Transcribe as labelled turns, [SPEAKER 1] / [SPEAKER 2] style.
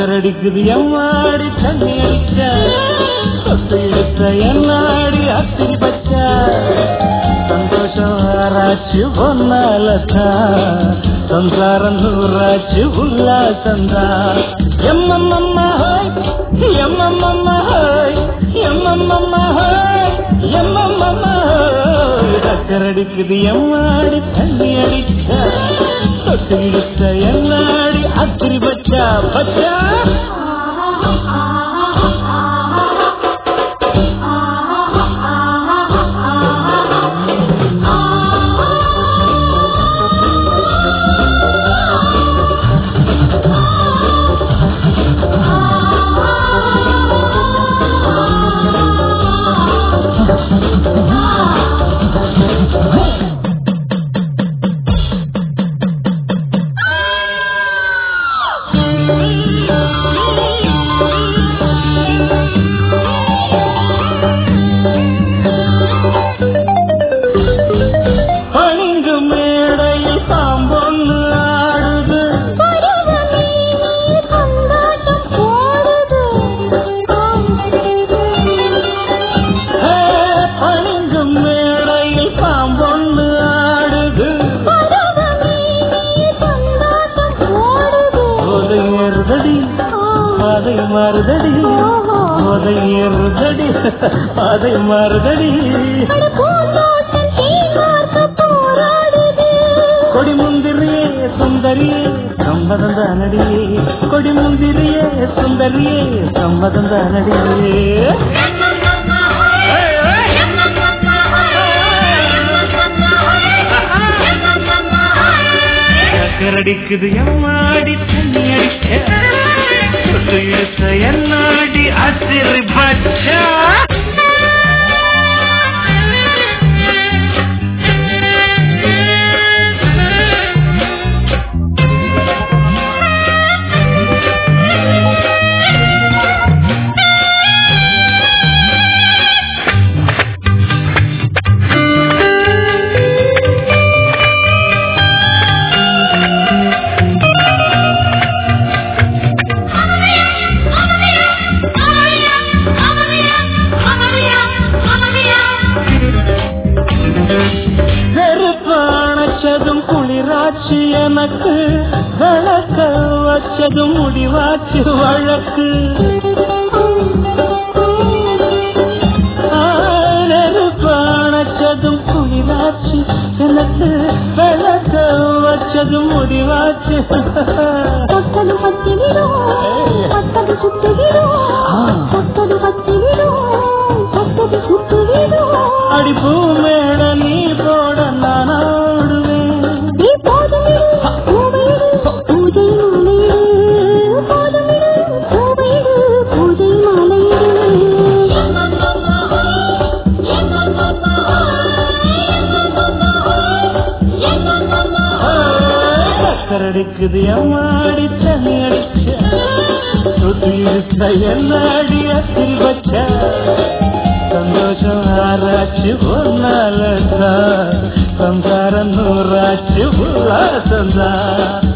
[SPEAKER 1] சக்கரடிக்குது எம்மாடி தண்ணி அடிச்சா சொத்து எடுத்த என்னாடி அத்திரி பச்சா சந்தோஷம் ஆராய்ச்சி பொன்னாலத்தா சம்சாரம் நூறாச்சு உல்லாசந்தா எம்மம்மம்மா ஹோய் எம்மம்மம்மா ஹோய் எம்மம்மம்மா ஹோய் எம்மம்மம்மா ஹோய் சக்கரடிக்குது எம்மாடி தண்ணி அடிச்சா சொத்து எடுத்த என்னாடி அத்திரி பச்சா பச்சா அதை மறுதடி கொடி முந்திரியே சுந்தரியே சம்மதம் தானடியே கொடி முந்திரியே சுந்தரியே சம்மதம் தானடியே சக்கரடிக்குது எம்மாடி தண்ணி அடிச்ச சொத்து எடுத்த என்னாடி அத்திரி பச்சா எனக்கு வழக்க வச்சது முடிவாச்சு வழக்கு நெருப்பானச்சதும் குளிராச்சு எனக்கு வழக்க வச்சது முடிவாச்சு தொட்டது பத்திவிடும் தொட்டது சுட்டுவிடும் தொட்டது பத்திவிடும் தொட்டது சுட்டுவிடும் அடிப்பூ மேட நீ போட நான் ஆடுவேன் சக்கரடிக்குது எம்மாடி தண்ணி அடிச்ச சொத்து எடுத்த என்னாடி அத்திரி பச்ச சந்தோஷம் ஆராய்ச்சி பொன்னாலத்தா சம்சாரம் நூறாச்சு உல்லாசந்தா